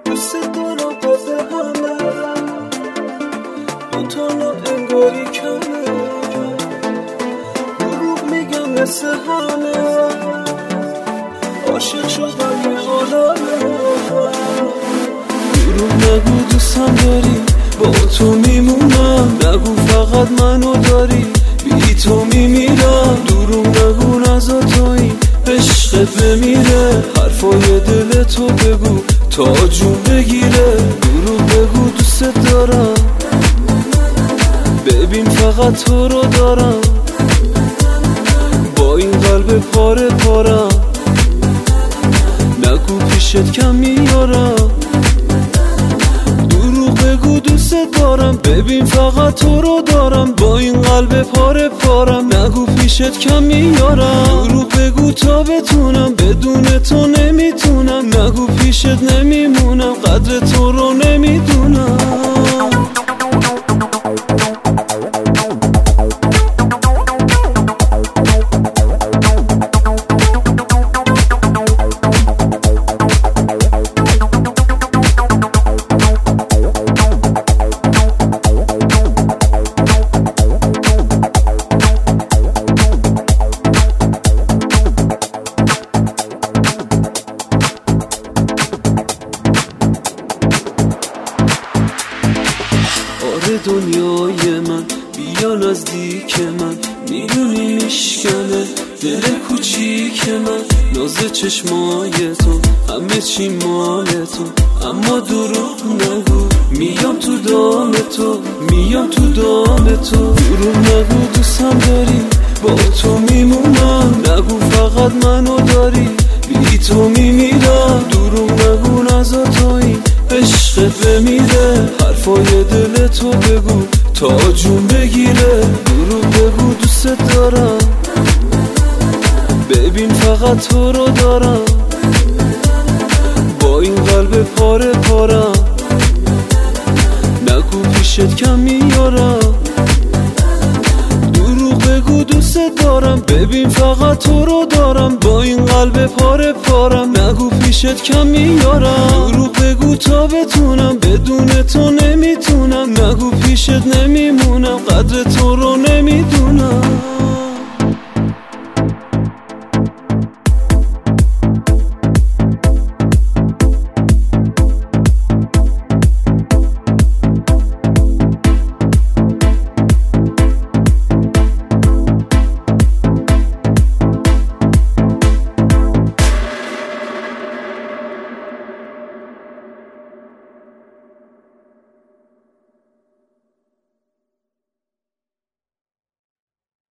دوست دارم بازه همه دوتانا انگاری کمه دروغ میگم مثل همه عاشق شدم یه عالمه دروغ نگو دوستم داری با تو میمونم نگو فقط منو داری بی تو میمیرم دروغ نگو نزا تویی عشقت بمیره حرفای دل تو بگو تا جون بگیره دروغ بگو دوست دارم ببین فقط تو رو دارم با این قلب پاره پارم نگو پیشت کم میارم دروغ بگو دوست دارم ببین فقط تو رو دارم با این قلب پاره پارم نگو پیشت کم میارم دروغ بگو تا بتونم بدون تو نمیتونم نگو پیشت نمیمونم قدر تو رو نمیدونم دنیای من بیا نزدیک من میدونی میشکنه دل کوچیک من ناز چشمای تو همه چی مال تو اما دروغ نگو میام تو دام تو میام تو دام تو دروغ نگو دوستم داری با تو میمونم نگو فقط منو داری بی تو میمیرم دروغ نگو نزا تویی عشقت بمیره حرفای دل تو بگو تا جون بگیره دروغ بگو دوست دارم ببین فقط تو رو دارم با این قلب پاره پارم نگو پیشت کم میارم دروغ بگو دوست دارم ببین فقط تو رو دارم با این قلب پاره پارم نگو پیشت کم میارم دروغ بگو تا بتونم بدون تو نمیتونم نگو پیشت نمیمونم قدر تو رو نمیدونم